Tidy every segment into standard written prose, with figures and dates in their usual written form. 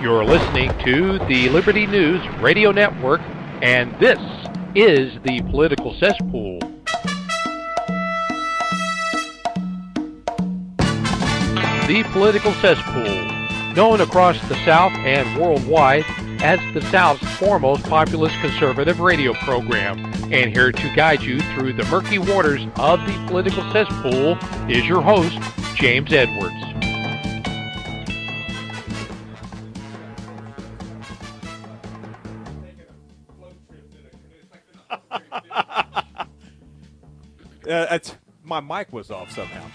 You're listening to the Liberty News Radio Network, and this is the Political Cesspool. The Political Cesspool, known across the South and worldwide as the South's foremost populist conservative radio program. And here to guide you through the murky waters of the Political Cesspool is your host, James Edwards. My mic was off somehow.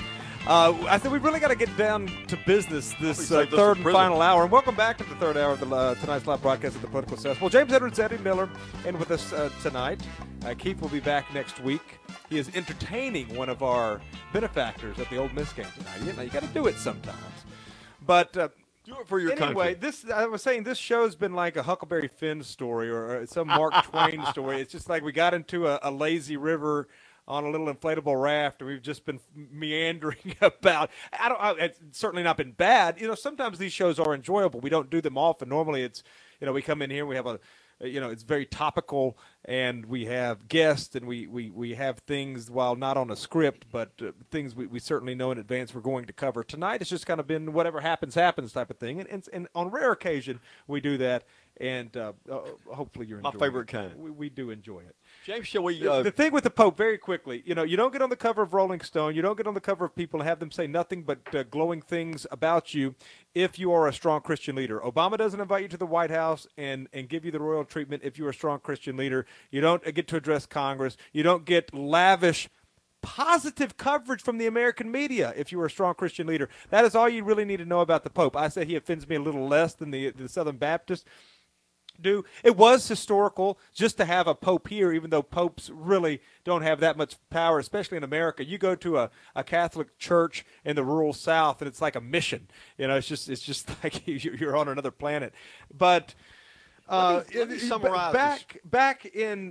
I said we really got to get down to business this third and final hour. And welcome back to the third hour of tonight's live broadcast of the Political Cesspool. James Edwards, Eddie Miller, and with us tonight. Keith will be back next week. He is entertaining one of our benefactors at the Ole Miss game tonight. You got to do it sometimes. But do it for your anyway, country. I was saying this show's been like a Huckleberry Finn story or some Mark Twain story. It's just like we got into a lazy river on a little inflatable raft, and we've just been meandering about. It's certainly not been bad. Sometimes these shows are enjoyable. We don't do them often. Normally, it's we come in here, we have it's very topical, and we have guests, and we have things while not on a script, but things we certainly know in advance we're going to cover. Tonight, it's just kind of been whatever happens type of thing, and on rare occasion we do that. And hopefully you're enjoying my favorite it. kind. We do enjoy it. James, shall we? The thing with the Pope, very quickly, you don't get on the cover of Rolling Stone. You don't get on the cover of People and have them say nothing but glowing things about you if you are a strong Christian leader. Obama doesn't invite you to the White House and give you the royal treatment if you're a strong Christian leader. You don't get to address Congress. You don't get lavish positive coverage from the American media if you were a strong Christian leader. That is all you really need to know about the Pope. I say he offends me a little less than the Southern Baptists do. It was historical just to have a pope here, even though popes really don't have that much power, especially in America. You go to a Catholic church in the rural South, and it's like a mission. It's just like you're on another planet. But let me summarize back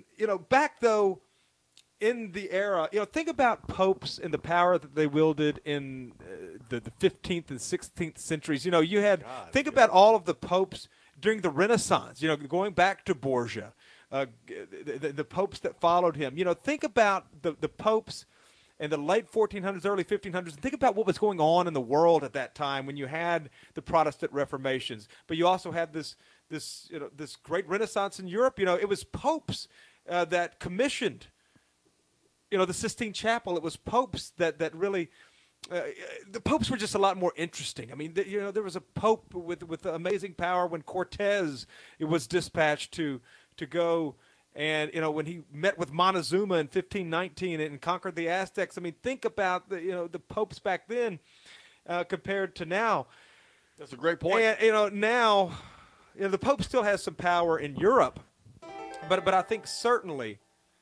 though in the era, think about popes and the power that they wielded in the 15th and 16th centuries. Think about all of the popes during the Renaissance, going back to Borgia, the popes that followed him. Think about the popes in the late 1400s, early 1500s, and think about what was going on in the world at that time when you had the Protestant Reformations. But you also had this great Renaissance in Europe. It was popes that commissioned, the Sistine Chapel. It was popes that really. The popes were just a lot more interesting. I mean, there was a pope with amazing power when Cortez was dispatched to go, and when he met with Montezuma in 1519 and conquered the Aztecs. I mean, think about the popes back then compared to now. That's a great point. And now, the pope still has some power in Europe, but I think certainly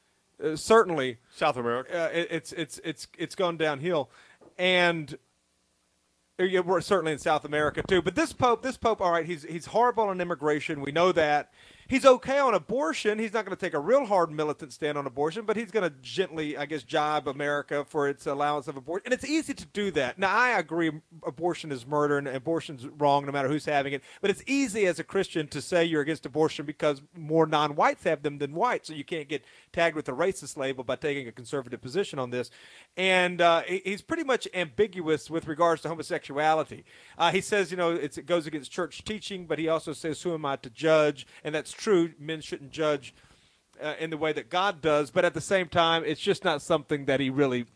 South America, it's gone downhill. And we're certainly in South America too. But this pope, all right, he's horrible on immigration. We know that. He's okay on abortion. He's not going to take a real hard militant stand on abortion, but he's going to gently, I guess, jibe America for its allowance of abortion. And it's easy to do that. Now, I agree abortion is murder and abortion's wrong no matter who's having it. But it's easy as a Christian to say you're against abortion because more non-whites have them than whites, so you can't get tagged with a racist label by taking a conservative position on this. And he's pretty much ambiguous with regards to homosexuality. He says, it goes against church teaching, but he also says, who am I to judge? And that's true. Men shouldn't judge in the way that God does, but at the same time, it's just not something that he really,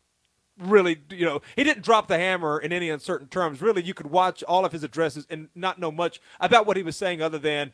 he didn't drop the hammer in any uncertain terms. Really, you could watch all of his addresses and not know much about what he was saying other than,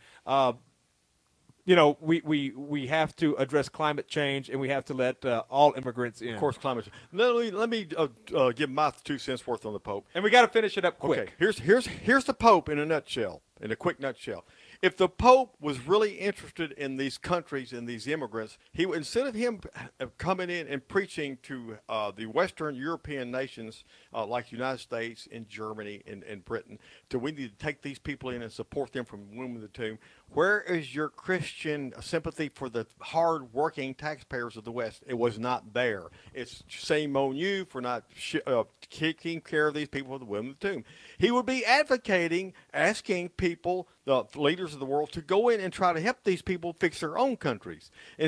we have to address climate change and we have to let all immigrants in. Of course, climate change. Let me give my 2 cents worth on the Pope. And we got to finish it up quick. Okay, here's the Pope in a nutshell, in a quick nutshell. If the Pope was really interested in these countries and these immigrants, he would, instead of him coming in and preaching to the Western European nations like United States and Germany and Britain, we need to take these people in and support them from the womb of the tomb. Where is your Christian sympathy for the hard-working taxpayers of the West? It was not there. It's shame on you for not taking care of these people from the womb of the tomb. He would be advocating, asking people, the leaders of the world, to go in and try to help these people fix their own countries.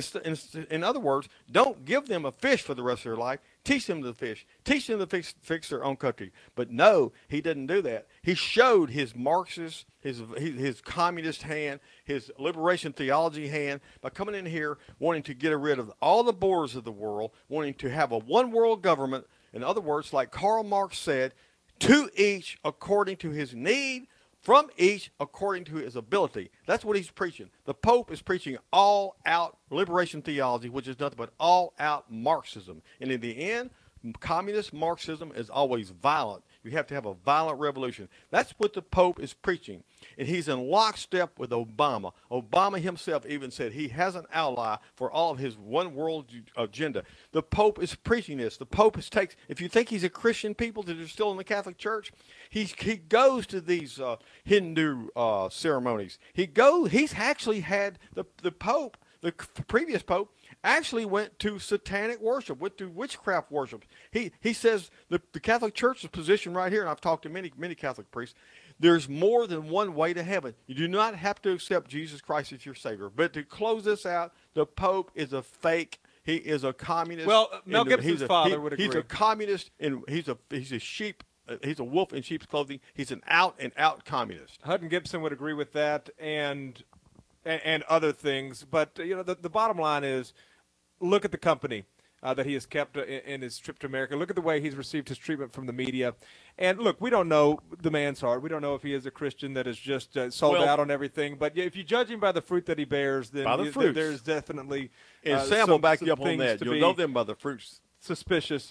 In other words, don't give them a fish for the rest of their life. Teach them to fish. Teach them to fix their own country. But no, he didn't do that. He showed his Marxist, his communist hand, his liberation theology hand by coming in here wanting to get rid of all the borders of the world, wanting to have a one-world government. In other words, like Karl Marx said, to each according to his need, from each according to his ability. That's what he's preaching. The Pope is preaching all-out liberation theology, which is nothing but all-out Marxism. And in the end, communist Marxism is always violent. You have to have a violent revolution. That's what the Pope is preaching. And he's in lockstep with Obama. Obama himself even said he has an ally for all of his one world agenda. The Pope is preaching this. The Pope takes, if you think he's a Christian people that are still in the Catholic Church, he goes to these Hindu ceremonies. He's actually had the Pope, the previous Pope, actually went to satanic worship, went to witchcraft worship. He says the Catholic Church's position right here, and I've talked to many Catholic priests, there's more than one way to heaven. You do not have to accept Jesus Christ as your Savior. But to close this out, the Pope is a fake. He is a communist. Well, Mel Gibson's father would agree. He's a communist, and he's a sheep. He's a wolf in sheep's clothing. He's an out-and-out communist. Hutton Gibson would agree with that, and other things. But the bottom line is, look at the company that he has kept in his trip to America. Look at the way he's received his treatment from the media. And look, we don't know the man's heart. We don't know if he is a Christian that is just sold out on everything. But if you judge him by the fruit that he bears, then there's definitely and Sam will back you up on that. You'll know them by the fruits. Suspicious.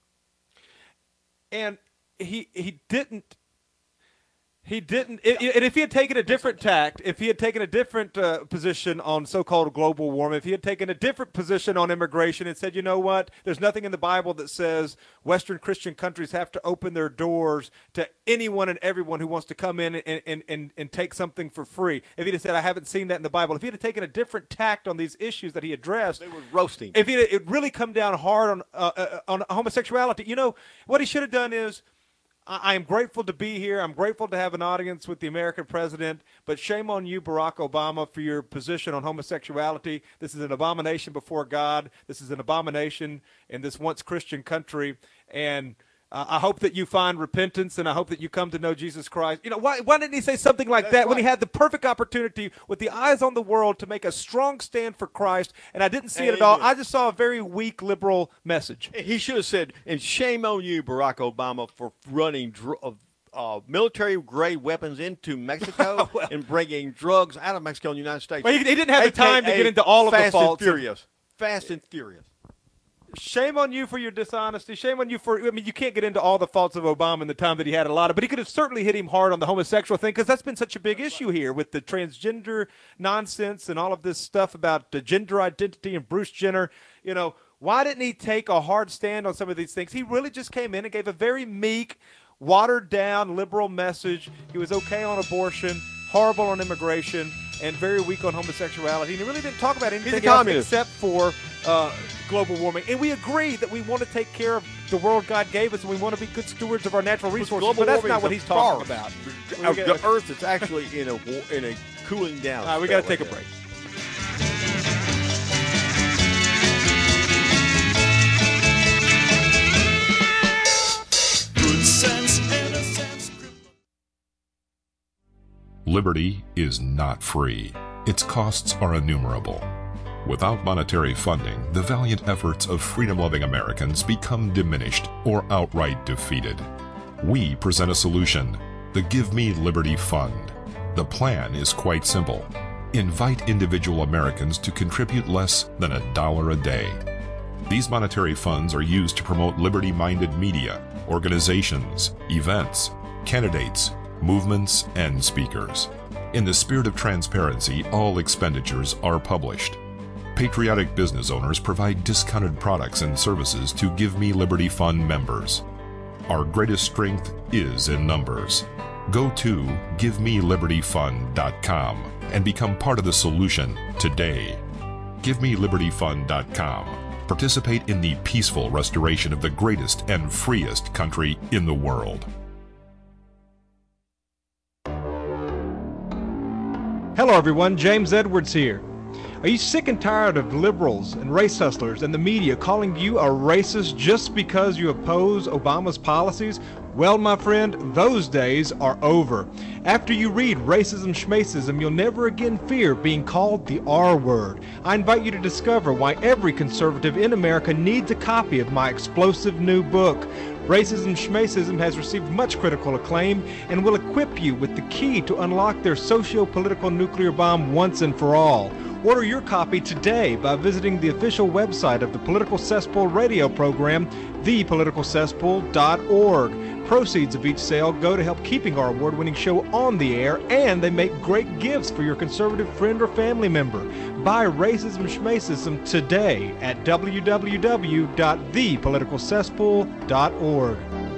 And he didn't. And if he had taken a different tact, if he had taken a different position on so-called global warming, if he had taken a different position on immigration and said, you know what, there's nothing in the Bible that says Western Christian countries have to open their doors to anyone and everyone who wants to come in and take something for free. If he had said, I haven't seen that in the Bible. If he had taken a different tact on these issues that he addressed. They were roasting. If he had really come down hard on homosexuality, what he should have done is, I am grateful to be here. I'm grateful to have an audience with the American president, but shame on you, Barack Obama, for your position on homosexuality. This is an abomination before God. This is an abomination in this once Christian country, and I hope that you find repentance, and I hope that you come to know Jesus Christ. Why didn't he say something like that when he had the perfect opportunity with the eyes on the world to make a strong stand for Christ, and I didn't see it at all. I just saw a very weak liberal message. He should have said, and shame on you, Barack Obama, for running military-grade weapons into Mexico and bringing drugs out of Mexico and the United States. Well, he didn't have the time to get into all of the faults. Fast and furious. Shame on you for your dishonesty. Shame on you for, you can't get into all the faults of Obama in the time that he had a lot of, but he could have certainly hit him hard on the homosexual thing, because that's been such a big issue here with the transgender nonsense and all of this stuff about the gender identity and Bruce Jenner. Why didn't he take a hard stand on some of these things? He really just came in and gave a very meek, watered-down liberal message. He was okay on abortion, horrible on immigration, and very weak on homosexuality. And he really didn't talk about anything else except for global warming. And we agree that we want to take care of the world God gave us, and we want to be good stewards of our natural resources. But that's not what he's talking about. The Earth is actually in a cooling down. All right, we got to take a break. Liberty is not free. Its costs are innumerable. Without monetary funding, the valiant efforts of freedom-loving Americans become diminished or outright defeated. We present a solution, the Give Me Liberty Fund. The plan is quite simple. Invite individual Americans to contribute less than $1 a day. These monetary funds are used to promote liberty-minded media, organizations, events, candidates, movements, and speakers. In the spirit of transparency, all expenditures are published. Patriotic business owners provide discounted products and services to Give Me Liberty Fund members. Our greatest strength is in numbers. Go to GiveMeLibertyFund.com and become part of the solution today. GiveMeLibertyFund.com. Participate in the peaceful restoration of the greatest and freest country in the world. Hello, everyone. James Edwards here. Are you sick and tired of liberals and race hustlers and the media calling you a racist just because you oppose Obama's policies? Well, my friend, those days are over. After you read Racism Schmacism, you'll never again fear being called the R word. I invite you to discover why every conservative in America needs a copy of my explosive new book. Racism Schmacism has received much critical acclaim and will equip you with the key to unlock their socio-political nuclear bomb once and for all. Order your copy today by visiting the official website of the Political Cesspool radio program, thepoliticalcesspool.org. Proceeds of each sale go to help keeping our award-winning show on the air, and they make great gifts for your conservative friend or family member. Buy Racism Schmacism today at www.thepoliticalcesspool.org.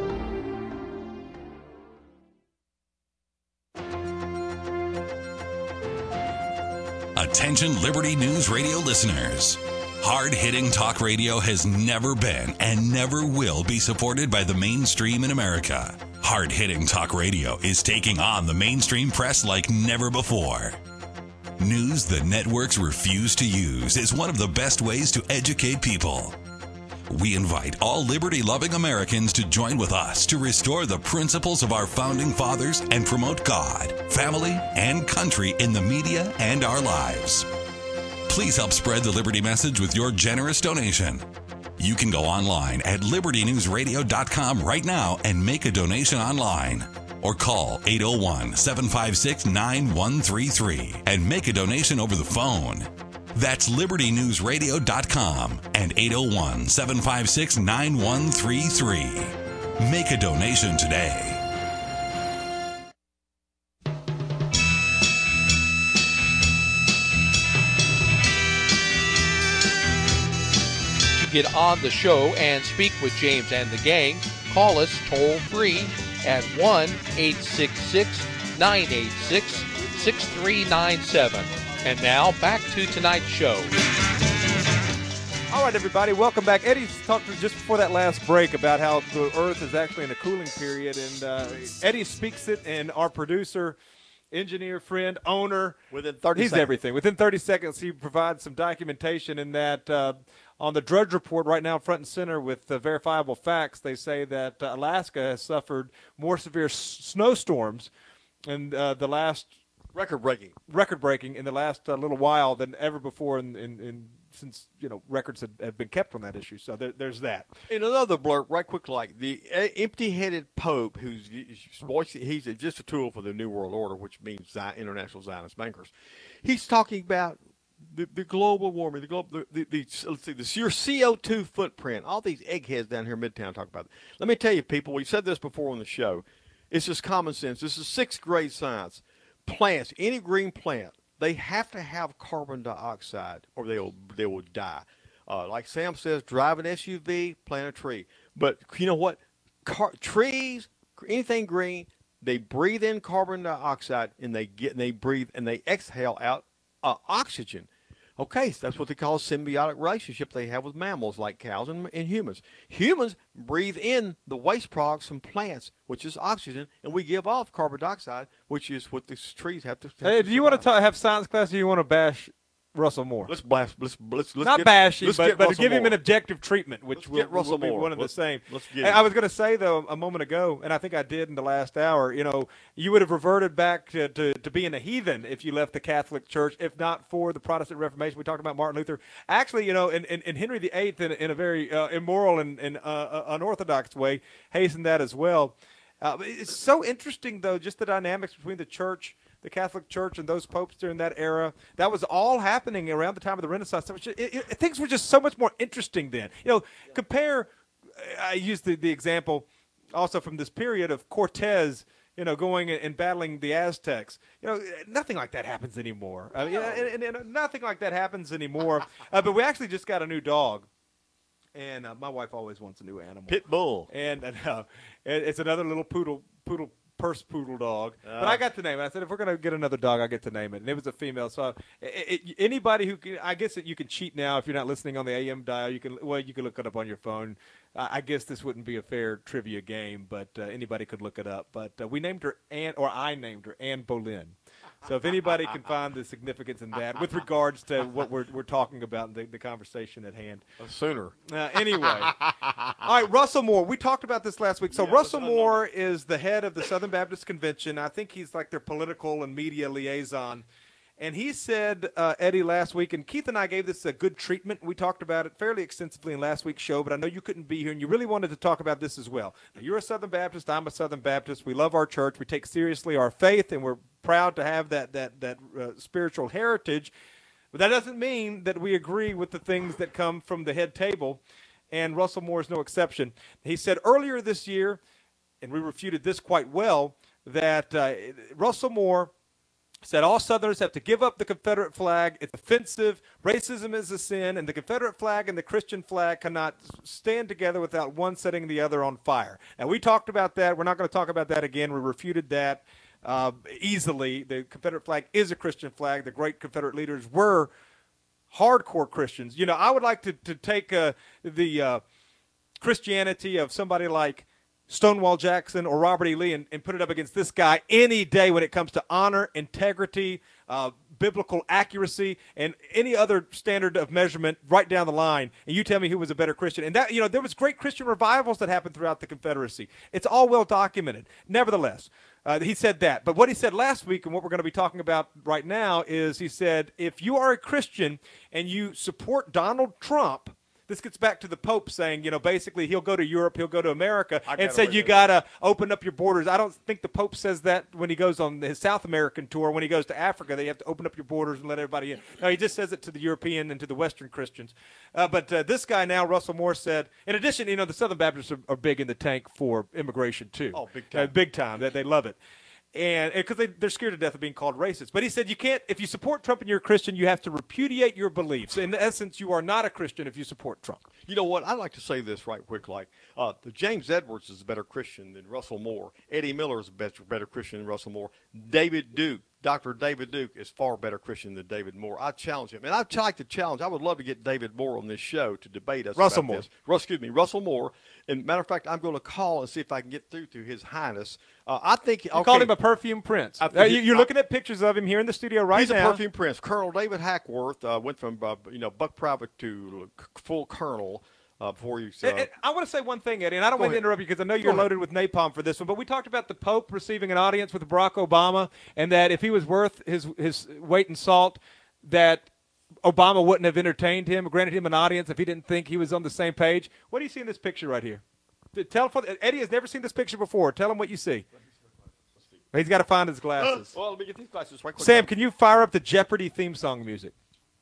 Attention Liberty News Radio listeners. Hard-hitting talk radio has never been and never will be supported by the mainstream in America. Hard-hitting talk radio is taking on the mainstream press like never before. News the networks refuse to use is one of the best ways to educate people. We invite all liberty-loving Americans to join with us to restore the principles of our founding fathers and promote God, family, and country in the media and our lives. Please help spread the Liberty message with your generous donation. You can go online at libertynewsradio.com right now and make a donation online. Or call 801-756-9133 and make a donation over the phone. That's libertynewsradio.com and 801-756-9133. Make a donation today. To get on the show and speak with James and the gang, call us toll free at 1-866-986-6397. And now, back to tonight's show. All right, everybody, welcome back. Eddie's talked just before that last break about how the Earth is actually in a cooling period, and Eddie speaks it, and our producer, engineer, friend, owner, Within 30 he's seconds. everything. Within 30 seconds, he provides some documentation in that on the Drudge Report right now, front and center with verifiable facts, they say that Alaska has suffered more severe snowstorms in the last record-breaking in the last little while than ever before since records have been kept on that issue. So there's that. In another blurb, right quick, like the empty-headed Pope, he's just a tool for the New World Order, which means international Zionist bankers. He's talking about the global warming, your CO2 footprint. All these eggheads down here in Midtown talk about it. Let me tell you, people, we said this before on the show. It's just common sense. This is sixth grade science. Plants, any green plant, they have to have carbon dioxide or they will die. Like Sam says, drive an SUV, plant a tree. But you know what? Trees, anything green, they breathe in carbon dioxide and they breathe and they exhale out oxygen. Okay, so that's what they call a symbiotic relationship they have with mammals like cows and humans. Humans breathe in the waste products from plants, which is oxygen, and we give off carbon dioxide, which is what these trees have to. Hey, do you want to have science class, or do you want to bash Russell Moore? Let's not bash him, but give him an Moore. objective treatment, which will be one of the same. I was going to say, though, a moment ago, and I think I did in the last hour, you would have reverted back to being a heathen if you left the Catholic Church, if not for the Protestant Reformation. We talked about Martin Luther. Actually, in Henry VIII, in a very immoral and unorthodox way, hastened that as well. It's so interesting, though, just the dynamics between the church, the Catholic Church, and those popes during that era. That was all happening around the time of the Renaissance. Things were just so much more interesting then. Compare, I used the example also from this period of Cortez going and battling the Aztecs. Nothing like that happens anymore. I mean, and nothing like that happens anymore. But we actually just got a new dog. And my wife always wants a new animal. Pit bull. And it's another little purse poodle dog. But I got to name it. I said, if we're going to get another dog, I get to name it. And it was a female. So anybody who can, I guess that you can cheat now if you're not listening on the AM dial. You can look it up on your phone. I guess this wouldn't be a fair trivia game, but anybody could look it up. But we named her I named her Anne Boleyn. So if anybody can find the significance in that with regards to what we're talking about in the conversation at hand. Sooner. Anyway. All right, Russell Moore. We talked about this last week. So Russell Moore is the head of the Southern Baptist Convention. I think he's like their political and media liaison. And he said, Eddie, last week, and Keith and I gave this a good treatment. We talked about it fairly extensively in last week's show, but I know you couldn't be here, and you really wanted to talk about this as well. Now, you're a Southern Baptist. I'm a Southern Baptist. We love our church. We take seriously our faith, and we're proud to have that spiritual heritage. But that doesn't mean that we agree with the things that come from the head table, and Russell Moore is no exception. He said earlier this year, and we refuted this quite well, that Russell Moore said all Southerners have to give up the Confederate flag. It's offensive. Racism is a sin, and the Confederate flag and the Christian flag cannot stand together without one setting the other on fire. And we talked about that. We're not going to talk about that again. We refuted that easily. The Confederate flag is a Christian flag. The great Confederate leaders were hardcore Christians. I would like to take the Christianity of somebody like Stonewall Jackson or Robert E. Lee and put it up against this guy any day when it comes to honor, integrity, biblical accuracy, and any other standard of measurement right down the line. And you tell me who was a better Christian. And that, there was great Christian revivals that happened throughout the Confederacy. It's all well documented. Nevertheless, he said that. But what he said last week and what we're going to be talking about right now is he said, if you are a Christian and you support Donald Trump, this gets back to the Pope saying, basically he'll go to Europe, he'll go to America, and said you got to open up your borders. I don't think the Pope says that when he goes on his South American tour. When he goes to Africa, they have to open up your borders and let everybody in. No, he just says it to the European and to the Western Christians. But this guy now, Russell Moore, said, in addition, the Southern Baptists are big in the tank for immigration too. Oh, big time. Big time. They love it. And because they're scared to death of being called racist. But he said you can't, if you support Trump and you're a Christian, you have to repudiate your beliefs. In essence, you are not a Christian if you support Trump. You know what? I'd like to say this right quick. The James Edwards is a better Christian than Russell Moore. Eddie Miller is a better Christian than Russell Moore. David Duke, Dr. David Duke is far better Christian than David Moore. I challenge him. And I'd like to challenge. I would love to get David Moore on this show to debate us Russell about Moore. this. Russell Moore. And matter of fact, I'm going to call and see if I can get through to His Highness. I think you called him a perfume prince. You're looking at pictures of him here in the studio right now. He's a perfume prince. Colonel David Hackworth went from buck private to full colonel. Before you I want to say one thing, Eddie, and I don't want to interrupt you because I know you're loaded with napalm for this one, but we talked about the Pope receiving an audience with Barack Obama, and that if he was worth his weight in salt, that Obama wouldn't have entertained him, granted him an audience if he didn't think he was on the same page. What do you see in this picture right here? Eddie has never seen this picture before. Tell him what you see. He's got to find his glasses. Well, let me get these glasses right quick. Sam, can you fire up the Jeopardy theme song music?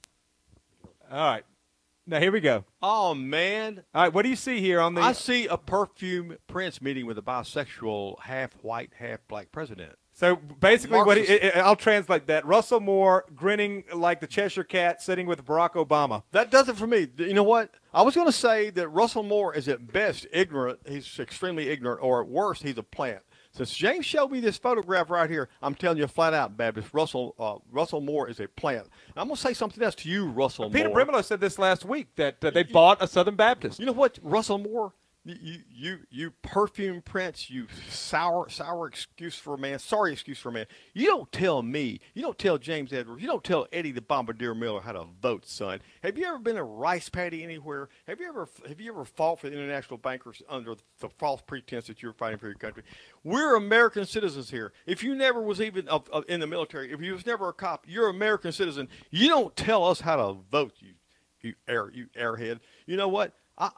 All right. Now, here we go. Oh, man. All right, what do you see here on the... I see a perfume prince meeting with a bisexual, half-white, half-black president. So, basically, I'll translate that. Russell Moore grinning like the Cheshire Cat sitting with Barack Obama. That does it for me. You know what? I was going to say that Russell Moore is at best ignorant. He's extremely ignorant, or at worst, he's a plant. Since James showed me this photograph right here, I'm telling you flat out, Baptist, Russell Moore is a plant. Now, I'm going to say something else to you, Russell Moore. Peter Brimelow said this last week, that they bought a Southern Baptist. You know what, Russell Moore? You perfume prince, you sour excuse for a man, sorry excuse for a man. You don't tell me, you don't tell James Edwards, you don't tell Eddie the Bombardier Miller how to vote, son. Have you ever been a rice paddy anywhere? Have you ever fought for the international bankers under the false pretense that you're fighting for your country? We're American citizens here. If you never was even in the military, if you was never a cop, you're an American citizen. You don't tell us how to vote, you airhead. You know what?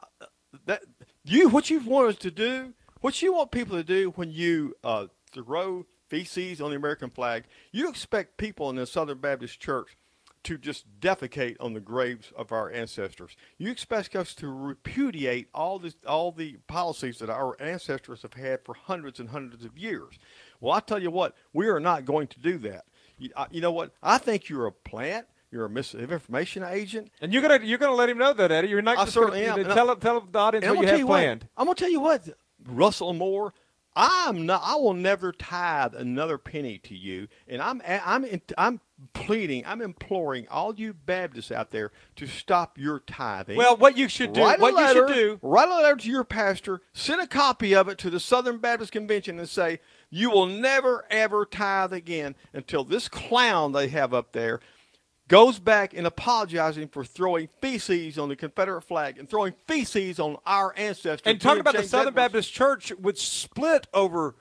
What you want us to do, what you want people to do when you throw feces on the American flag, you expect people in the Southern Baptist Church to just defecate on the graves of our ancestors. You expect us to repudiate all the policies that our ancestors have had for hundreds and hundreds of years. Well, I tell you what, we are not going to do that. You know what? I think you're a plant. You're a misinformation agent. And you're gonna let him know that, Eddie. You're not. I certainly am. Tell the audience what you have planned. I'm gonna tell you what, Russell Moore. I will never tithe another penny to you, and I'm pleading, I'm imploring all you Baptists out there to stop your tithing. Well, what you should do, write a letter to your pastor, send a copy of it to the Southern Baptist Convention, and say you will never ever tithe again until this clown they have up there goes back and apologizing for throwing feces on the Confederate flag and throwing feces on our ancestors. And talking about the Southern Baptist Church, which split over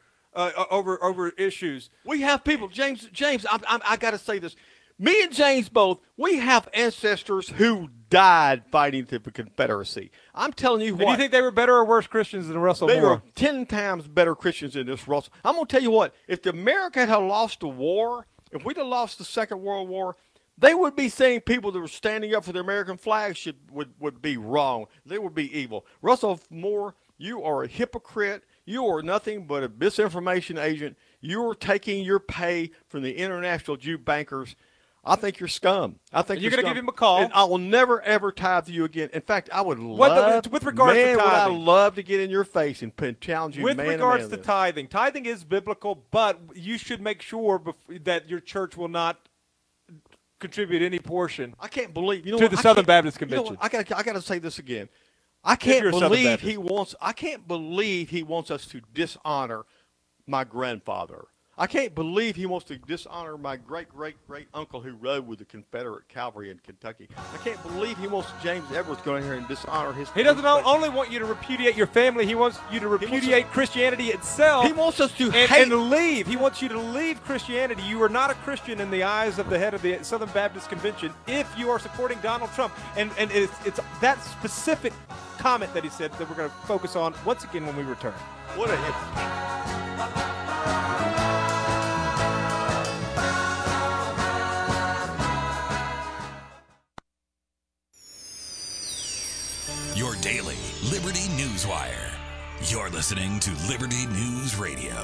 issues. We have people, James. I got to say this. Me and James both. We have ancestors who died fighting the Confederacy. I'm telling you what. Do you think they were better or worse Christians than Russell Moore? They were 10 times better Christians than this Russell. I'm going to tell you what. If America had lost the war, if we'd have lost the Second World War, they would be saying people that were standing up for the American flag would be wrong. They would be evil. Russell Moore, you are a hypocrite. You are nothing but a misinformation agent. You are taking your pay from the international Jew bankers. I think you're scum. I think you're going to give him a call. And I will never, ever tithe to you again. In fact, I would love, with regards to tithing, would I love to get in your face and challenge you. With regards to tithing is biblical, but you should make sure that your church will not contribute any portion. I can't believe to the Southern Baptist Convention. I got to say this again. I can't believe he wants us to dishonor my grandfather. I can't believe he wants to dishonor my great-great-great-uncle who rode with the Confederate cavalry in Kentucky. I can't believe he wants James Edwards going in here and dishonor his. He doesn't only want you to repudiate your family. He wants you to repudiate Christianity itself. He wants us to hate and leave. He wants you to leave Christianity. You are not a Christian in the eyes of the head of the Southern Baptist Convention if you are supporting Donald Trump. And it's that specific comment that he said that we're going to focus on once again when we return. What a hit. Your daily Liberty News Wire. You're listening to Liberty News Radio.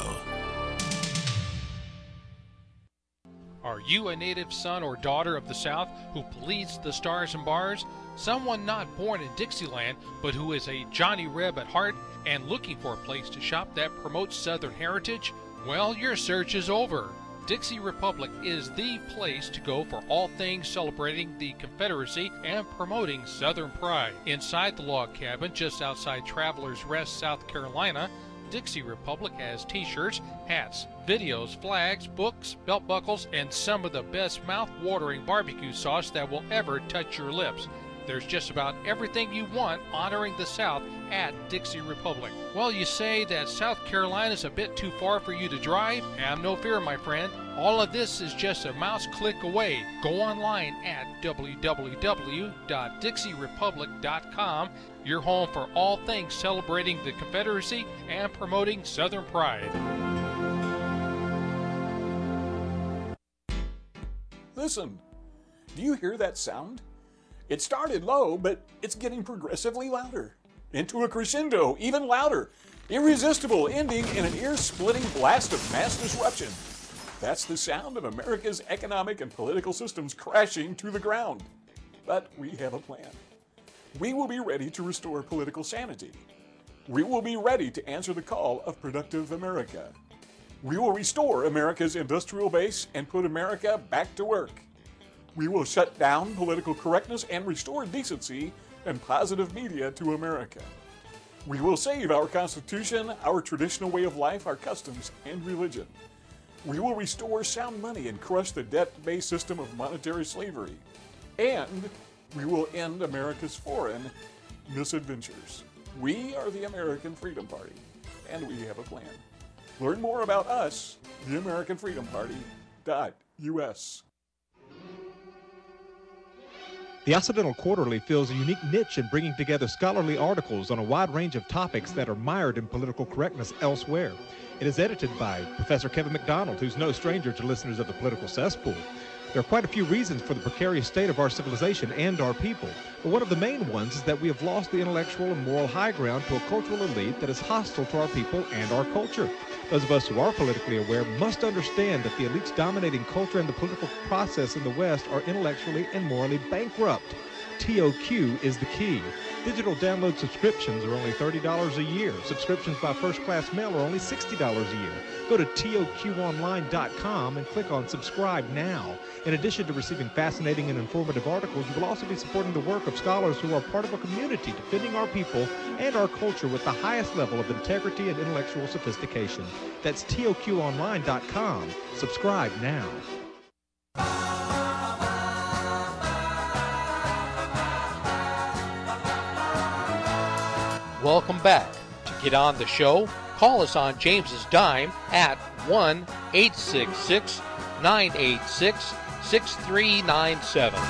Are you a native son or daughter of the South who bleeds the stars and bars? Someone not born in Dixieland, but who is a Johnny Reb at heart and looking for a place to shop that promotes Southern heritage? Well, your search is over. Dixie Republic is the place to go for all things celebrating the Confederacy and promoting Southern pride. Inside the log cabin just outside Travelers Rest, South Carolina, Dixie Republic has t-shirts, hats, videos, flags, books, belt buckles, and some of the best mouth-watering barbecue sauce that will ever touch your lips. There's just about everything you want honoring the South at Dixie Republic. Well, you say that South Carolina's a bit too far for you to drive? Have no fear, my friend. All of this is just a mouse click away. Go online at www.dixierepublic.com, your home for all things celebrating the Confederacy and promoting Southern pride. Listen, do you hear that sound? It started low, but it's getting progressively louder. Into a crescendo, even louder. Irresistible, ending in an ear-splitting blast of mass disruption. That's the sound of America's economic and political systems crashing to the ground. But we have a plan. We will be ready to restore political sanity. We will be ready to answer the call of productive America. We will restore America's industrial base and put America back to work. We will shut down political correctness and restore decency and positive media to America. We will save our Constitution, our traditional way of life, our customs, and religion. We will restore sound money and crush the debt-based system of monetary slavery. And we will end America's foreign misadventures. We are the American Freedom Party, and we have a plan. Learn more about us, the American Freedom Party.us. The Occidental Quarterly fills a unique niche in bringing together scholarly articles on a wide range of topics that are mired in political correctness elsewhere. It is edited by Professor Kevin McDonald, who's no stranger to listeners of the Political Cesspool. There are quite a few reasons for the precarious state of our civilization and our people, but one of the main ones is that we have lost the intellectual and moral high ground to a cultural elite that is hostile to our people and our culture. Those of us who are politically aware must understand that the elites dominating culture and the political process in the West are intellectually and morally bankrupt. TOQ is the key. Digital download subscriptions are only $30 a year. Subscriptions by first-class mail are only $60 a year. Go to TOQonline.com and click on Subscribe Now. In addition to receiving fascinating and informative articles, you will also be supporting the work of scholars who are part of a community defending our people and our culture with the highest level of integrity and intellectual sophistication. That's TOQonline.com. Subscribe now. Welcome back. To get on the show, call us on James's dime at 1-866-986-6397.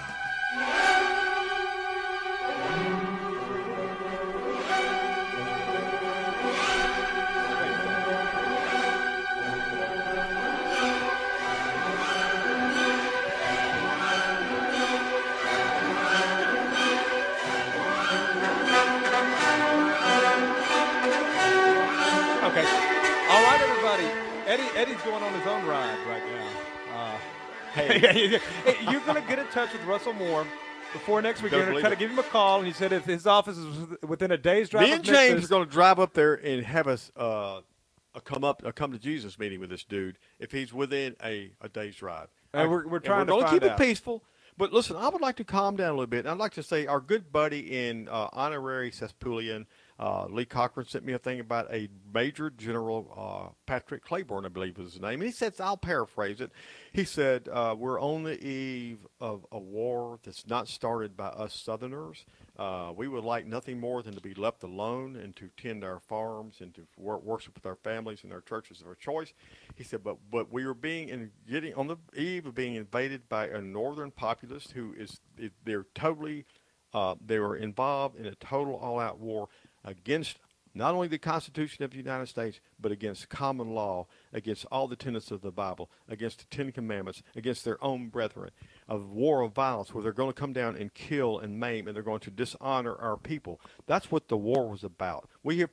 Eddie's going on his own ride right now. Hey, you're going to get in touch with Russell Moore before next week. You're going to try to give him a call, and he said if his office is within a day's drive. Me and James are going to drive up there and have us a come to Jesus meeting with this dude if he's within a day's drive. We're trying to keep it peaceful. But listen, I would like to calm down a little bit. And I'd like to say our good buddy in honorary Cespulian, Lee Cochran, sent me a thing about a Major General Patrick Claiborne, I believe was his name. And he said, I'll paraphrase it. He said, we're on the eve of a war that's not started by us Southerners. We would like nothing more than to be left alone and to tend our farms and to worship with our families and our churches of our choice. He said, but we are getting on the eve of being invaded by a northern populace who they're totally they were involved in a total all-out war against not only the Constitution of the United States, but against common law, against all the tenets of the Bible, against the Ten Commandments, against their own brethren, a war of violence where they're going to come down and kill and maim, and they're going to dishonor our people. That's what the war was about.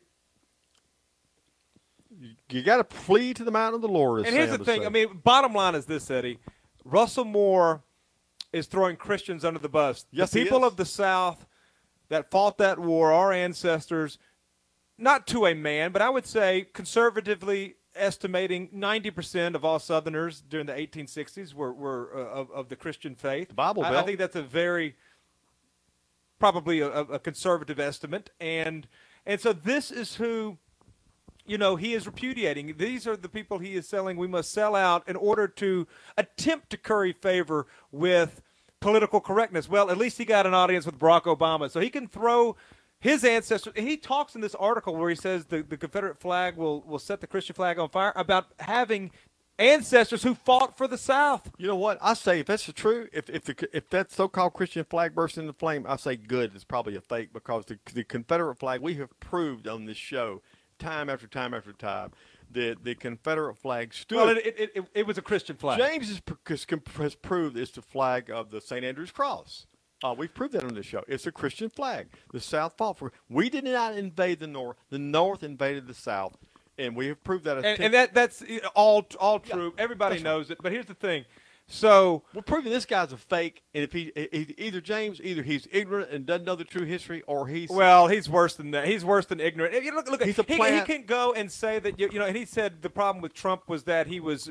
You got to flee to the mountain of the Lord. And here's the thing. I mean, bottom line is this, Eddie. Russell Moore is throwing Christians under the bus. Yes, the people of the South that fought that war, our ancestors, not to a man, but I would say conservatively estimating 90% of all Southerners during the 1860s were of the Christian faith. The Bible Belt. I think that's probably a conservative estimate. And so this is who, he is repudiating. These are the people he is saying we must sell out in order to attempt to curry favor with political correctness. Well, at least he got an audience with Barack Obama, so he can throw his ancestors. He talks in this article where he says the Confederate flag will set the Christian flag on fire about having ancestors who fought for the South. You know what? I say if that's true, if that so-called Christian flag bursts into flame, I say good. It's probably a fake because the Confederate flag, we have proved on this show time after time after time, the Confederate flag stood. Well, it was a Christian flag. James has proved it's the flag of the St. Andrew's Cross. We've proved that on this show. It's a Christian flag. The South fought for it. We did not invade the North. The North invaded the South, and we have proved that. And that's all true. Yeah, everybody knows it. But here's the thing. So we're proving this guy's a fake, and if he's ignorant and doesn't know the true history, or he's worse than that. He's worse than ignorant. Look, he's a plant. He can go and say that and he said the problem with Trump was that he was.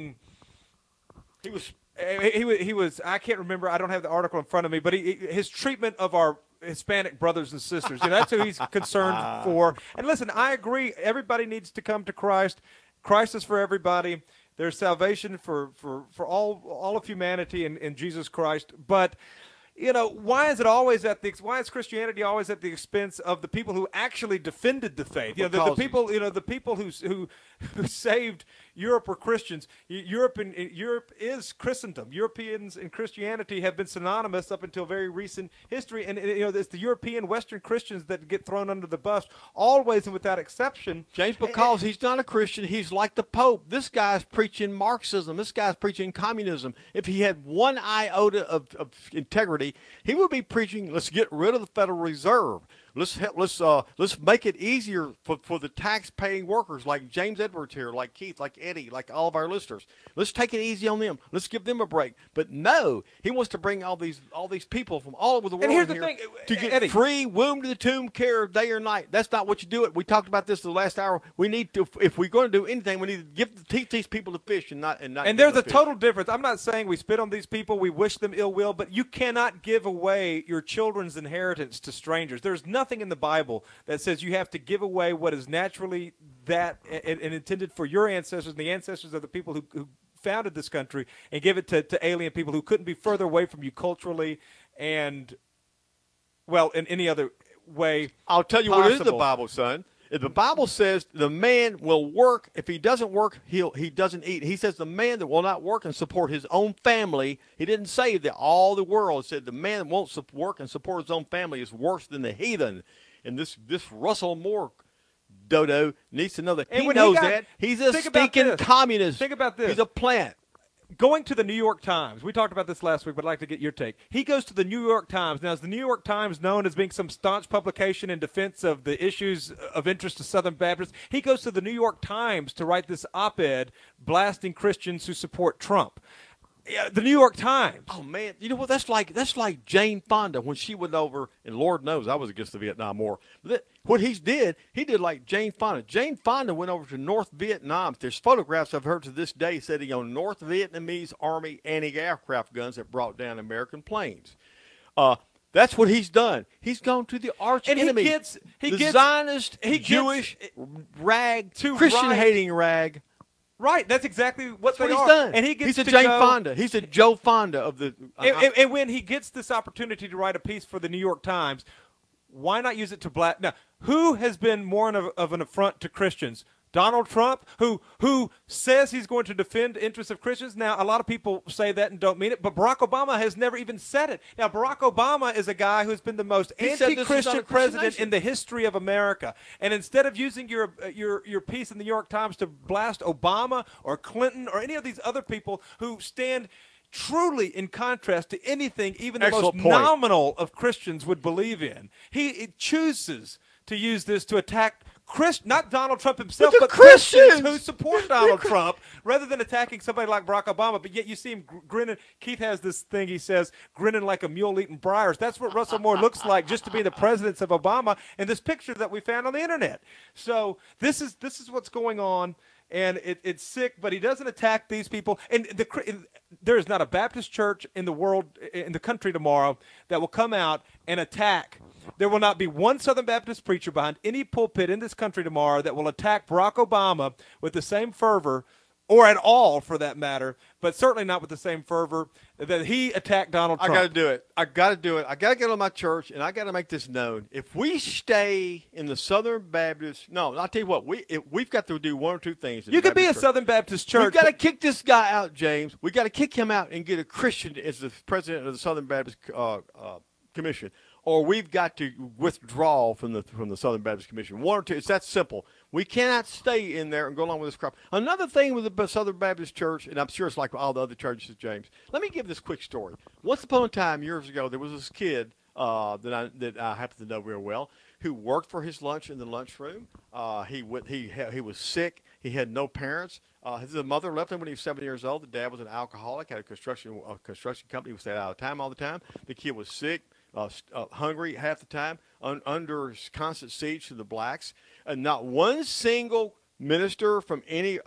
I can't remember. I don't have the article in front of me, but his treatment of our Hispanic brothers and sisters. That's who he's concerned for. And listen, I agree. Everybody needs to come to Christ. Christ is for everybody. There's salvation for all of humanity in Jesus Christ. But why is Christianity always at the expense of the people who actually defended the faith? The people who saved Europe were Christians. Europe is Christendom. Europeans and Christianity have been synonymous up until very recent history, and it's the European Western Christians that get thrown under the bus always and without exception. James, because he's not a Christian, he's like the Pope. This guy's preaching Marxism. This guy's preaching communism. If he had one iota of integrity, he would be preaching, let's get rid of the Federal Reserve. Let's make it easier for the tax-paying workers like James Edwards here, like Keith, like Eddie, like all of our listeners. Let's take it easy on them. Let's give them a break. But no, he wants to bring all these people from all over the world And here's the here thing, to get Eddie. free womb to the tomb care day or night. That's not what you do it. We talked about this the last hour. We need to, if we're going to do anything, we need to teach these people to fish and not. And give there's them a fish. total difference. I'm not saying we spit on these people, we wish them ill will, but you cannot give away your children's inheritance to strangers. There's nothing in the Bible that says you have to give away what is naturally that and intended for your ancestors and the ancestors of the people who founded this country, and give it to alien people who couldn't be further away from you culturally and, well, in any other way. I'll tell you what is the possible. Bible, son. If the Bible says the man will work, if he doesn't work, he doesn't eat. He says the man that will not work and support his own family. He didn't say that all the world. He said the man that won't work and support his own family is worse than the heathen. And this Russell Moore dodo needs to know that. And He when knows he got- that. He's a think about stinking this. communist. Think about this. He's a plant. Going to the New York Times, we talked about this last week, but I'd like to get your take. He goes to the New York Times. Now, is the New York Times known as being some staunch publication in defense of the issues of interest to Southern Baptists? He goes to the New York Times to write this op-ed blasting Christians who support Trump. Yeah, the New York Times. Oh man, you know what? That's like Jane Fonda when she went over, and Lord knows I was against the Vietnam War. But what he did like Jane Fonda. Jane Fonda went over to North Vietnam. There's photographs I've heard to this day sitting on North Vietnamese Army anti-aircraft guns that brought down American planes. That's what he's done. He's gone to the arch And enemy, he the gets- Zionist, he gets- Jewish rag, to Christian-hating rag. Right, that's exactly what That's they what he's are. done. And he gets he's a to Jane go, Fonda. He's a Joe Fonda of the. And when he gets this opportunity to write a piece for the New York Times, why not use it to blast? Now, who has been more of an affront to Christians? Donald Trump, who says he's going to defend the interests of Christians. Now, a lot of people say that and don't mean it, but Barack Obama has never even said it. Now, Barack Obama is a guy who's been the most He said this is not a anti-Christian Christian president nation. in the history of America. And instead of using your piece in the New York Times to blast Obama or Clinton or any of these other people who stand truly in contrast to anything even the Excellent most point. nominal of Christians would believe in, he chooses to use this to attack not Donald Trump himself, the but Christians Christians who support Donald Trump, rather than attacking somebody like Barack Obama. But yet you see him grinning. Keith has this thing he says, grinning like a mule eating briars. That's what Russell Moore looks like, just to be the presidents of Obama in this picture that we found on the internet. So this is what's going on. And it's sick, but he doesn't attack these people. And there is not a Baptist church in the world, in the country tomorrow, that will come out and attack. There will not be one Southern Baptist preacher behind any pulpit in this country tomorrow that will attack Barack Obama with the same fervor, or at all for that matter, but certainly not with the same fervor that he attacked Donald Trump. I got to do it. I got to do it. I got to get on my church, and I got to make this known. If we stay in the Southern Baptist, I'll tell you what, we've got to do one or two things. You could be a Baptist church. Southern Baptist church. We've got to kick this guy out, James. We've got to kick him out and get a Christian as the president of the Southern Baptist Commission. Or we've got to withdraw from the Southern Baptist Commission. One or two. It's that simple. We cannot stay in there and go along with this crap. Another thing with the Southern Baptist Church, and I'm sure it's like all the other churches, James. Let me give this quick story. Once upon a time, years ago, there was this kid that I happen to know real well who worked for his lunch in the lunchroom. He was sick. He had no parents. His mother left him when he was 7 years old. The dad was an alcoholic, had a construction company. He stayed out of town all the time. The kid was sick. Hungry half the time, under constant siege to the blacks, and not one single minister from any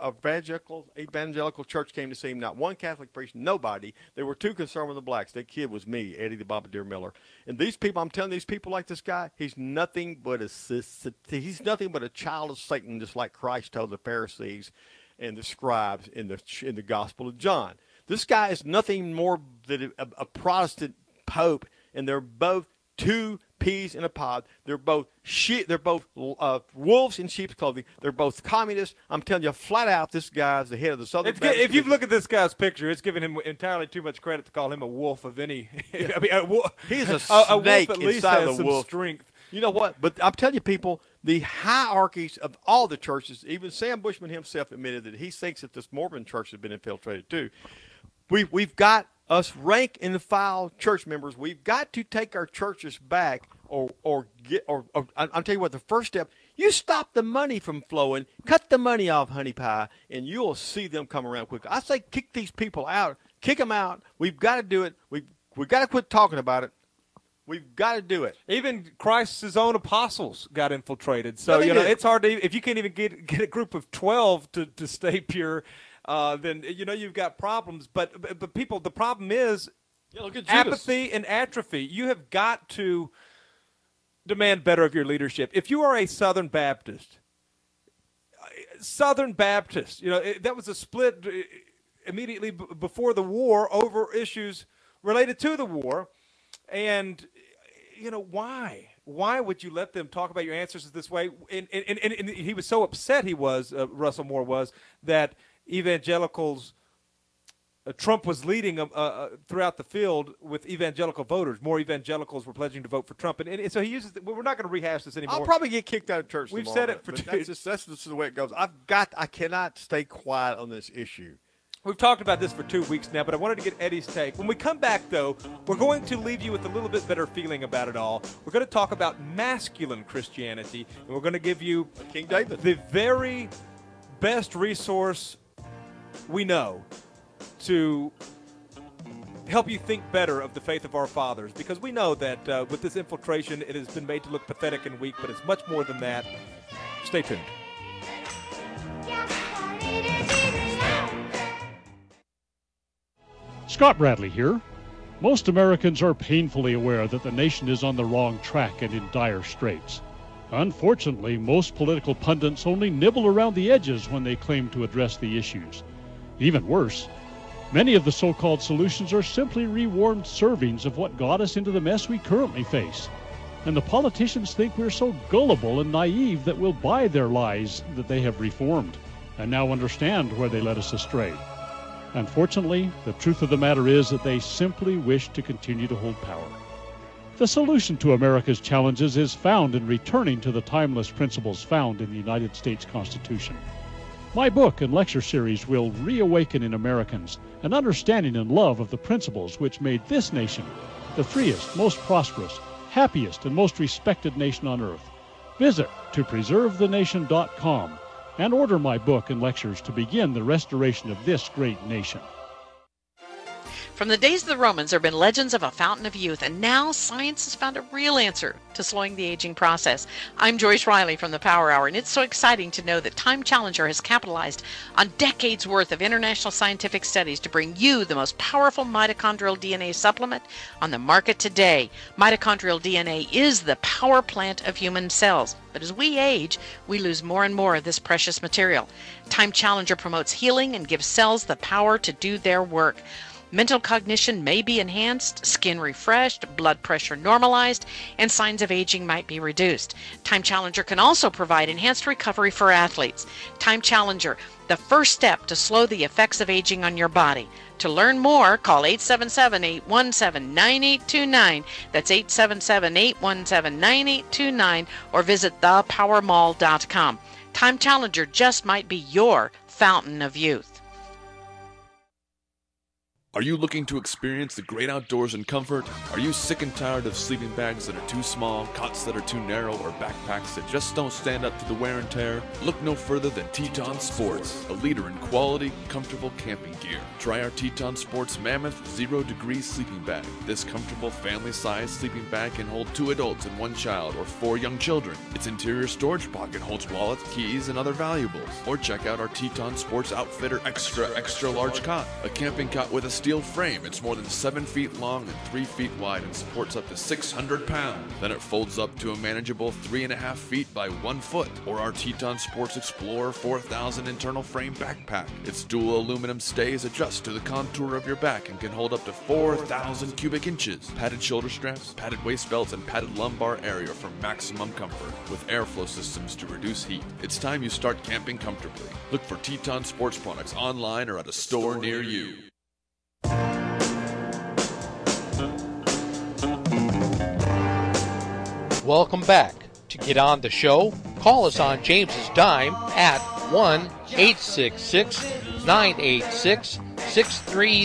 evangelical church came to see him. Not one Catholic priest, nobody. They were too concerned with the blacks. That kid was me, Eddie the Bombardier Miller. And these people, I'm telling these people like this guy, he's nothing but a child of Satan, just like Christ told the Pharisees and the scribes in the Gospel of John. This guy is nothing more than a Protestant pope. And they're both two peas in a pod. They're both wolves in sheep's clothing. They're both communists. I'm telling you flat out, this guy's the head of the Southern Baptist. If you look at this guy's picture, it's giving him entirely too much credit to call him a wolf of any. I mean, he's a wolf snake at least inside has of the some wolf. strength. You know what? But I'm telling you, people, the hierarchies of all the churches, even Sam Bushman himself admitted that he thinks that this Mormon church has been infiltrated too. We've got us rank and file church members. We've got to take our churches back, I'm telling you what, the first step, you stop the money from flowing, cut the money off Honey Pie, and you'll see them come around quickly. I say kick these people out. Kick them out. We've got to do it. We've got to quit talking about it. We've got to do it. Even Christ's own apostles got infiltrated. So, it's hard to, if you can't even get a group of 12 to stay pure, then, you've got problems. But people, the problem is apathy and atrophy. You have got to demand better of your leadership. If you are a Southern Baptist, that was a split immediately before the war over issues related to the war. And, why? Why would you let them talk about your answers this way? And he was so upset, Russell Moore was, that evangelicals, Trump was leading throughout the field with evangelical voters. More evangelicals were pledging to vote for Trump. And so he uses we're not going to rehash this anymore. I'll probably get kicked out of church We've tomorrow, said it for two. That's just the way it goes. I cannot stay quiet on this issue. We've talked about this for 2 weeks now, but I wanted to get Eddie's take. When we come back, though, we're going to leave you with a little bit better feeling about it all. We're going to talk about masculine Christianity, and we're going to give you King David, the very best resource we know to help you think better of the faith of our fathers, because we know that with this infiltration, it has been made to look pathetic and weak, but it's much more than that. Stay tuned. Scott Bradley here. Most Americans are painfully aware that the nation is on the wrong track and in dire straits. Unfortunately, most political pundits only nibble around the edges when they claim to address the issues. Even worse, many of the so-called solutions are simply rewarmed servings of what got us into the mess we currently face. And the politicians think we're so gullible and naive that we'll buy their lies that they have reformed and now understand where they led us astray. Unfortunately, the truth of the matter is that they simply wish to continue to hold power. The solution to America's challenges is found in returning to the timeless principles found in the United States Constitution. My book and lecture series will reawaken in Americans an understanding and love of the principles which made this nation the freest, most prosperous, happiest, and most respected nation on earth. Visit topreservethenation.com and order my book and lectures to begin the restoration of this great nation. From the days of the Romans, there have been legends of a fountain of youth, and now science has found a real answer to slowing the aging process. I'm Joyce Riley from the Power Hour, and it's so exciting to know that Time Challenger has capitalized on decades worth of international scientific studies to bring you the most powerful mitochondrial DNA supplement on the market today. Mitochondrial DNA is the power plant of human cells. But as we age, we lose more and more of this precious material. Time Challenger promotes healing and gives cells the power to do their work. Mental cognition may be enhanced, skin refreshed, blood pressure normalized, and signs of aging might be reduced. Time Challenger can also provide enhanced recovery for athletes. Time Challenger, the first step to slow the effects of aging on your body. To learn more, call 877-817-9829. That's 877-817-9829, or visit thepowermall.com. Time Challenger just might be your fountain of youth. Are you looking to experience the great outdoors in comfort? Are you sick and tired of sleeping bags that are too small, cots that are too narrow, or backpacks that just don't stand up to the wear and tear? Look no further than Teton Sports, a leader in quality, comfortable camping gear. Try our Teton Sports Mammoth 0-degree sleeping bag. This comfortable family-sized sleeping bag can hold 2 adults and 1 child, or 4 young children. Its interior storage pocket holds wallets, keys, and other valuables. Or check out our Teton Sports Outfitter Extra Large Cot, a camping cot with a steel frame. It's more than 7 feet long and 3 feet wide and supports up to 600 pounds. Then it folds up to a manageable 3.5 feet by 1 foot. Or our Teton Sports Explorer 4000 internal frame backpack. Its dual aluminum stays adjust to the contour of your back and can hold up to 4,000 cubic inches. Padded shoulder straps, padded waist belts, and padded lumbar area for maximum comfort, with airflow systems to reduce heat. It's time you start camping comfortably. Look for Teton Sports products online or at a store near you. Welcome back. To get on the show, call us on James's dime at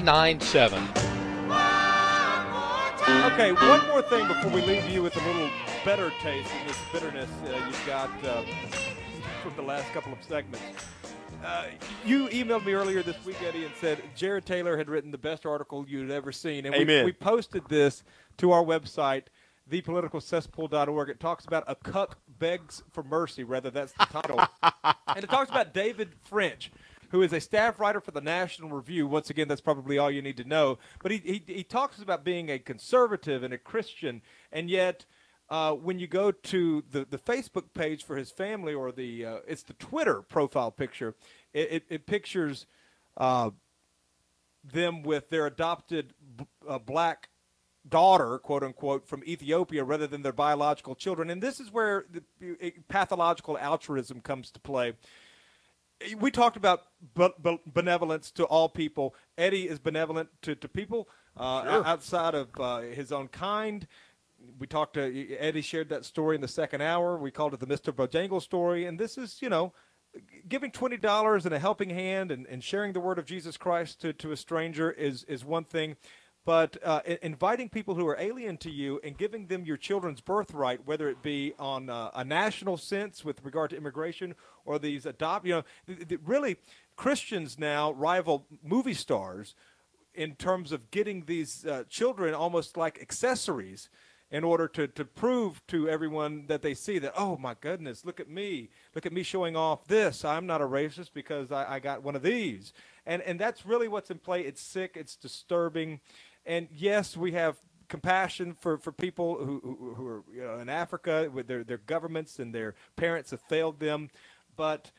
1-866-986-6397. Okay, one more thing before we leave you with a little better taste than this bitterness you've got from the last couple of segments. You emailed me earlier this week, Eddie, and said Jared Taylor had written the best article you'd ever seen. And Amen. We posted this to our website, thepoliticalcesspool.org. It talks about a cuck begs for mercy, rather that's the title. And it talks about David French, who is a staff writer for the National Review. Once again, that's probably all you need to know. But he talks about being a conservative and a Christian, and yet when you go to the Facebook page for his family, or it's the Twitter profile picture, it pictures them with their adopted black daughter, quote unquote, from Ethiopia rather than their biological children. And this is where the pathological altruism comes to play. We talked about benevolence to all people. Eddie is benevolent to people outside of his own kind. We talked to Eddie, shared that story in the second hour. We called it the Mr. Bojangles story. And this is, giving $20 and a helping hand and sharing the word of Jesus Christ to a stranger is one thing. But inviting people who are alien to you and giving them your children's birthright, whether it be on a national sense with regard to immigration or these really Christians now rival movie stars in terms of getting these children almost like accessories in order to prove to everyone that they see that, oh, my goodness, look at me showing off this. I'm not a racist because I got one of these. And that's really what's in play. It's sick. It's disturbing. And, yes, we have compassion for people who are in Africa with their governments and their parents have failed them. But,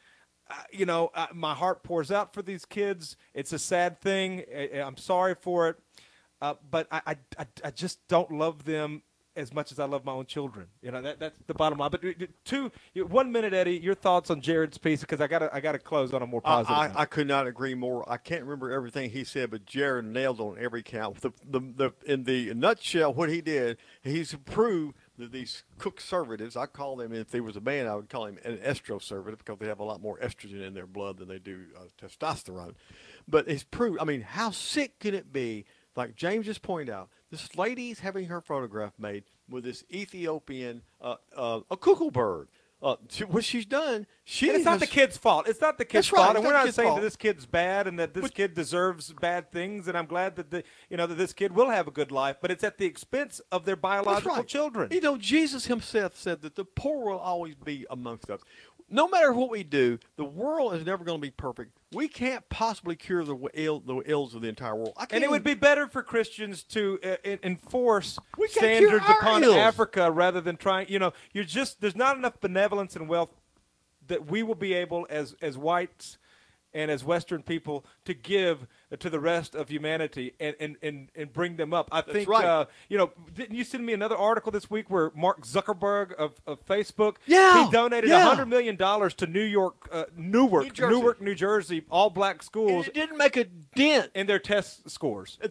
my heart pours out for these kids. It's a sad thing. I'm sorry for it. But I just don't love them as much as I love my own children. That's the bottom line. But 1 minute, Eddie, your thoughts on Jared's piece, because I gotta close on a more positive note. I could not agree more. I can't remember everything he said, but Jared nailed on every count. In the nutshell, what he did, he's proved that these conservatives, I call them, if there was a man, I would call him an estroservative, because they have a lot more estrogen in their blood than they do testosterone. But it's proved, how sick can it be? Like James just pointed out, this lady's having her photograph made with this Ethiopian a cuckoo bird. What she's done, it's not the kid's fault. It's not the kid's fault, and we're not saying that this kid's bad and that this kid deserves bad things. And I'm glad that that this kid will have a good life, but it's at the expense of their biological children. Jesus himself said that the poor will always be amongst us. No matter what we do, the world is never going to be perfect. We can't possibly cure the ills of the entire world. And it would be better for Christians to enforce standards upon Africa rather than trying. There's not enough benevolence and wealth that we will be able, as whites and as Western people, to give to the rest of humanity and bring them up. I think, right. Didn't you send me another article this week where Mark Zuckerberg of Facebook, he donated $100 million to Newark, New Jersey, all black schools. And it didn't make a dent in their test scores.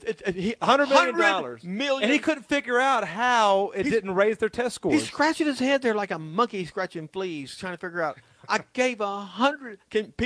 $100 million. And he couldn't figure out how it didn't raise their test scores. He's scratching his head there like a monkey scratching fleas, trying to figure out. I gave $100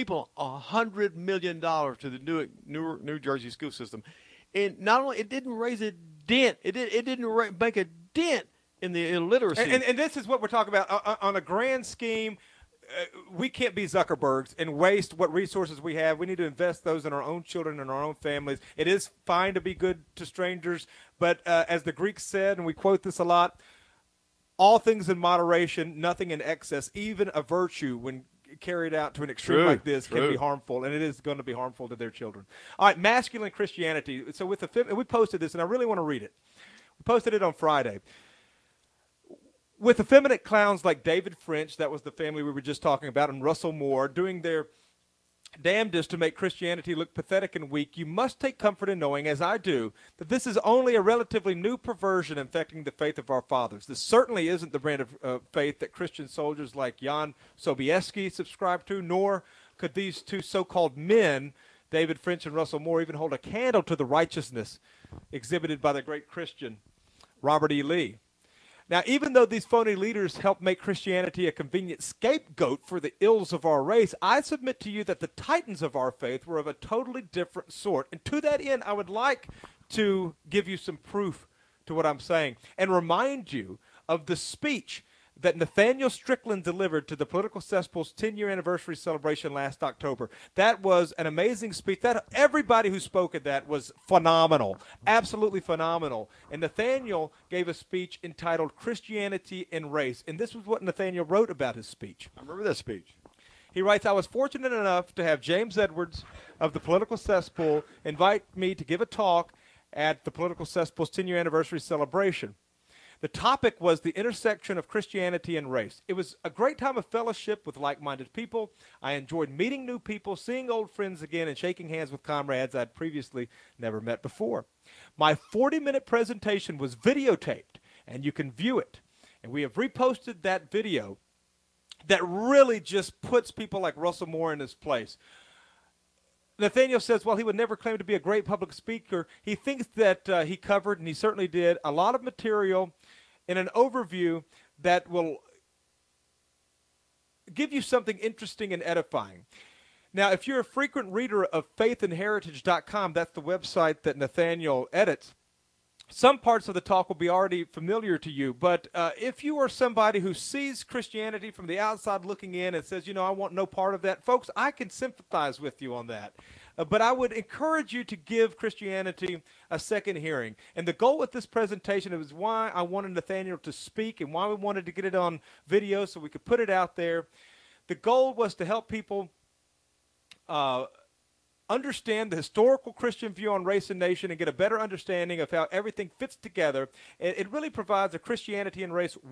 million to the Newark, New Jersey school system, and not only it didn't raise a dent, it didn't make a dent in the illiteracy. And this is what we're talking about on a grand scheme. We can't be Zuckerbergs and waste what resources we have. We need to invest those in our own children and our own families. It is fine to be good to strangers, but as the Greeks said, and we quote this a lot, all things in moderation, nothing in excess. Even a virtue, when carried out to an extreme like this, can be harmful, and it is going to be harmful to their children. All right, masculine Christianity. So we posted this, and I really want to read it. We posted it on Friday. With effeminate clowns like David French, that was the family we were just talking about, and Russell Moore, doing their damnedest to make Christianity look pathetic and weak, you must take comfort in knowing, as I do, that this is only a relatively new perversion infecting the faith of our fathers. This certainly isn't the brand of faith that Christian soldiers like Jan Sobieski subscribe to, nor could these two so-called men, David French and Russell Moore, even hold a candle to the righteousness exhibited by the great Christian Robert E. Lee. Now, even though these phony leaders help make Christianity a convenient scapegoat for the ills of our race, I submit to you that the titans of our faith were of a totally different sort. And to that end, I would like to give you some proof to what I'm saying and remind you of the speech that Nathaniel Strickland delivered to the Political Cesspool's 10-year anniversary celebration last October. That was an amazing speech. That everybody who spoke at that was phenomenal, absolutely phenomenal. And Nathaniel gave a speech entitled Christianity and Race, and this was what Nathaniel wrote about his speech. I remember that speech. He writes, I was fortunate enough to have James Edwards of the Political Cesspool invite me to give a talk at the Political Cesspool's 10-year anniversary celebration. The topic was the intersection of Christianity and race. It was a great time of fellowship with like-minded people. I enjoyed meeting new people, seeing old friends again, and shaking hands with comrades I'd previously never met before. My 40-minute presentation was videotaped, and you can view it. And we have reposted that video that really just puts people like Russell Moore in his place. Nathaniel says, while he would never claim to be a great public speaker, he thinks that he covered, and he certainly did, a lot of material in an overview that will give you something interesting and edifying. Now, if you're a frequent reader of faithandheritage.com, that's the website that Nathaniel edits, some parts of the talk will be already familiar to you, but if you are somebody who sees Christianity from the outside looking in and says, I want no part of that, folks, I can sympathize with you on that. But I would encourage you to give Christianity a second hearing. And the goal with this presentation is why I wanted Nathaniel to speak and why we wanted to get it on video so we could put it out there. The goal was to help people understand the historical Christian view on race and nation and get a better understanding of how everything fits together. It really provides a Christianity and Race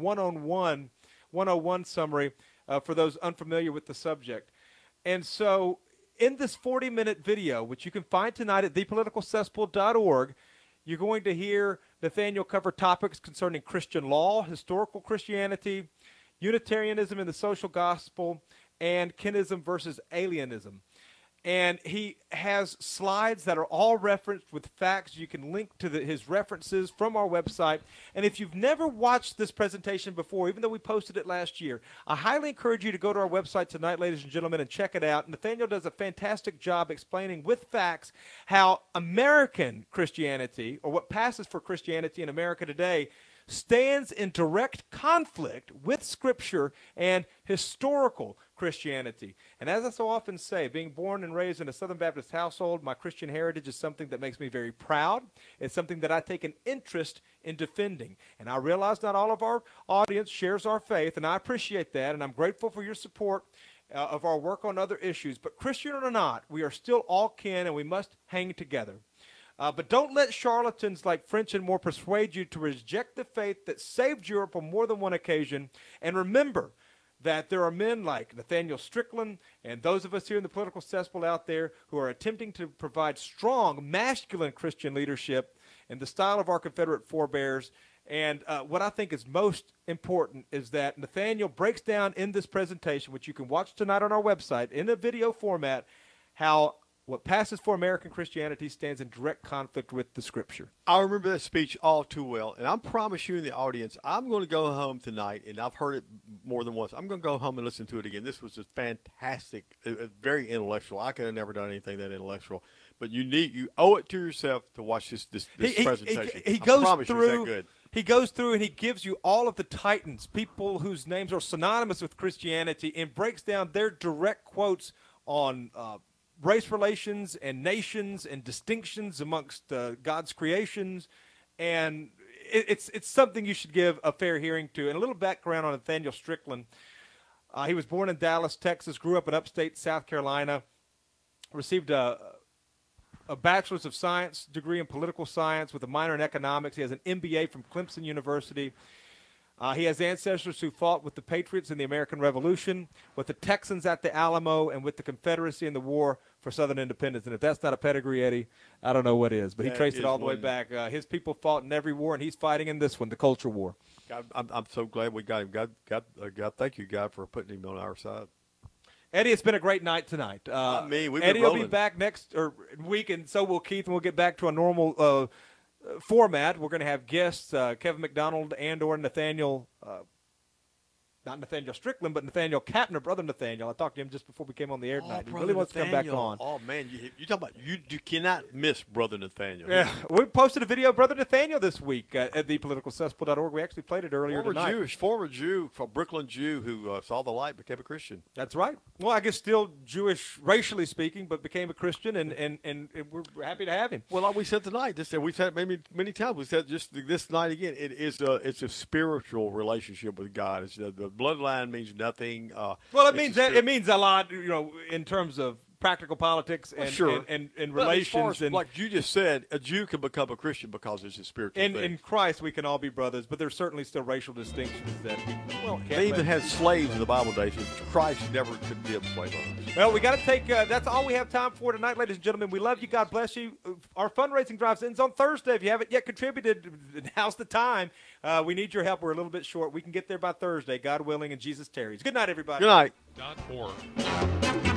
101 summary for those unfamiliar with the subject. And so in this 40-minute video, which you can find tonight at thepoliticalcesspool.org, you're going to hear Nathaniel cover topics concerning Christian law, historical Christianity, Unitarianism in the social gospel, and kinism versus alienism. And he has slides that are all referenced with facts. You can link to his references from our website. And if you've never watched this presentation before, even though we posted it last year, I highly encourage you to go to our website tonight, ladies and gentlemen, and check it out. Nathaniel does a fantastic job explaining with facts how American Christianity, or what passes for Christianity in America today, stands in direct conflict with Scripture and historical Christianity. And as I so often say, being born and raised in a Southern Baptist household, my Christian heritage is something that makes me very proud. It's something that I take an interest in defending. And I realize not all of our audience shares our faith, and I appreciate that, and I'm grateful for your support of our work on other issues. But Christian or not, we are still all kin, and we must hang together. But don't let charlatans like French and Moore persuade you to reject the faith that saved Europe on more than one occasion. And remember that there are men like Nathaniel Strickland and those of us here in the Political Cesspool out there who are attempting to provide strong, masculine Christian leadership in the style of our Confederate forebears. And what I think is most important is that Nathaniel breaks down in this presentation, which you can watch tonight on our website in a video format, how what passes for American Christianity stands in direct conflict with the Scripture. I remember that speech all too well, and I promise you in the audience, I'm going to go home tonight, and I've heard it more than once. I'm going to go home and listen to it again. This was just fantastic, very intellectual. I could have never done anything that intellectual, but you owe it to yourself to watch this presentation. He goes I promise through. you, it's that good. He goes through and he gives you all of the titans, people whose names are synonymous with Christianity, and breaks down their direct quotes on race relations and nations and distinctions amongst God's creations. And it's something you should give a fair hearing to. And a little background on Nathaniel Strickland. He was born in Dallas, Texas, grew up in upstate South Carolina, received a bachelor's of science degree in political science with a minor in economics. He has an MBA from Clemson University. He has ancestors who fought with the Patriots in the American Revolution, with the Texans at the Alamo, and with the Confederacy in the War for Southern independence. And if that's not a pedigree, Eddie, I don't know what is. But he traced it all the way back. His people fought in every war, and he's fighting in this one, the culture war. I'm so glad we got him. God, thank you, God, for putting him on our side. Eddie, it's been a great night tonight. Eddie will be back next week, and so will Keith, and we'll get back to a normal format. We're going to have guests, Kevin McDonald and or Nathaniel not Nathaniel Strickland, but Nathaniel Kapner, brother Nathaniel. I talked to him just before we came on the air tonight. He really wants to come back on. Oh, man, you talking about you cannot miss Brother Nathaniel. Yeah, we posted a video of Brother Nathaniel this week at thepoliticalcesspool.org. We actually played it earlier tonight. Former Jew, from Brooklyn Jew who saw the light, became a Christian. That's right. Well, I guess still Jewish, racially speaking, but became a Christian, and we're happy to have him. Well, like we said tonight, we've said many times. We said just this night again. It's a spiritual relationship with God. It's the bloodline means nothing. Well, it means a lot, in terms of practical politics and relations. And like you just said, a Jew can become a Christian because it's a spiritual thing. In Christ, we can all be brothers, but there's certainly still racial distinctions that they even had slaves in the Bible days. Christ never condemned slave owners. Well, we got to take. That's all we have time for tonight, ladies and gentlemen. We love you. God bless you. Our fundraising drive ends on Thursday. If you haven't yet contributed, now's the time. We need your help. We're a little bit short. We can get there by Thursday, God willing, and Jesus tarries. Good night, everybody. Good night. .org.